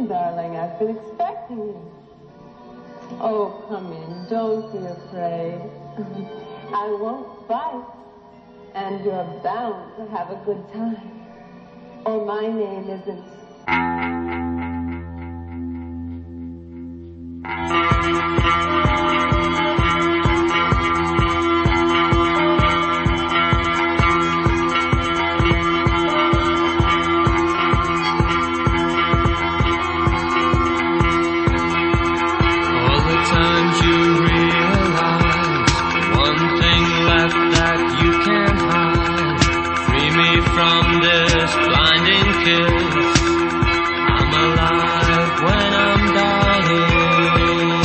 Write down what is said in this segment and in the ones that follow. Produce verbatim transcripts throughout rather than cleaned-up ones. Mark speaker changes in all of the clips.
Speaker 1: in, darling. I've been expecting you. Oh, come in. Don't be afraid. I won't bite. And you're bound to have a good time. Or my name isn't...
Speaker 2: From this blinding kiss, I'm alive when I'm dying.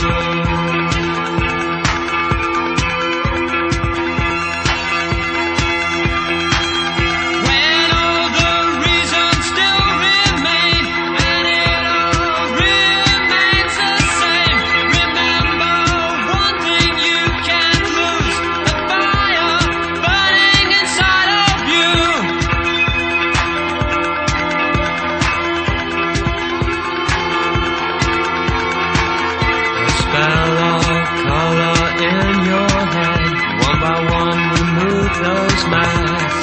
Speaker 2: When all the reasons still remain, and it all remains the same. Remember one thing you can't lose: the fire burning inside of you. Those masks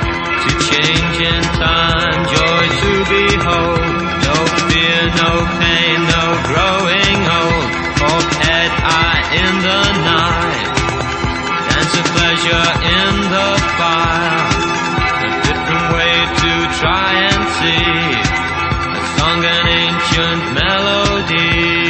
Speaker 2: to change in time, joy to behold. No fear, no pain, no growing old. Hold head high in the night, dance of pleasure in the fire. A different way to try and see a song, an ancient melody.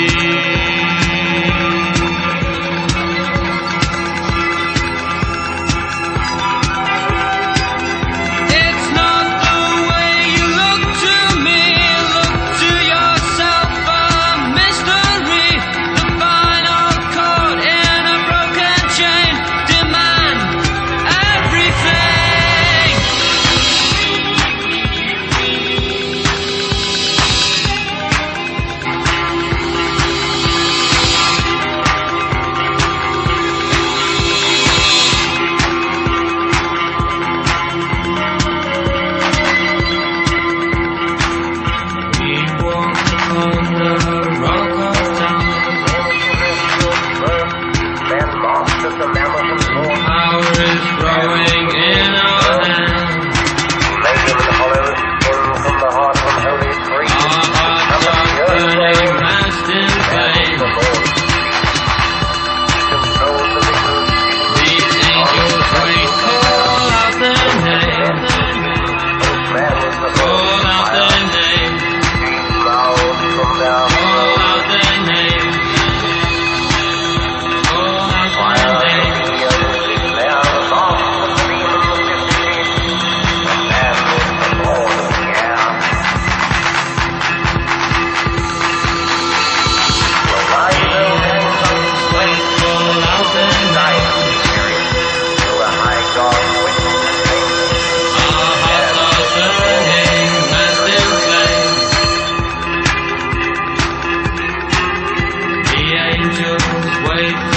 Speaker 2: Wait